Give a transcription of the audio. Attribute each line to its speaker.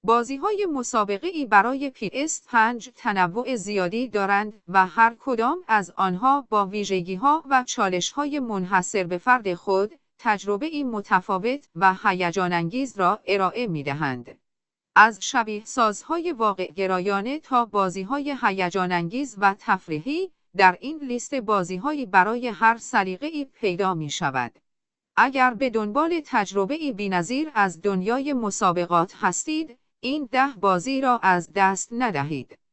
Speaker 1: بازی‌های مسابقه‌ای برای PS5 تنوع زیادی دارند و هر کدام از آنها با ویژگی‌ها و چالش‌های منحصر به فرد خود، تجربه‌ای متفاوت و هیجان‌انگیز را ارائه می‌دهند. از شبیه‌سازهای واقع‌گرایانه تا بازی‌های هیجان‌انگیز و تفریحی، در این لیست بازی‌هایی برای هر سلیقه‌ای پیدا می‌شود. اگر به دنبال تجربه‌ای بی‌نظیر از دنیای مسابقات هستید، این 10 بازی را از دست ندهید.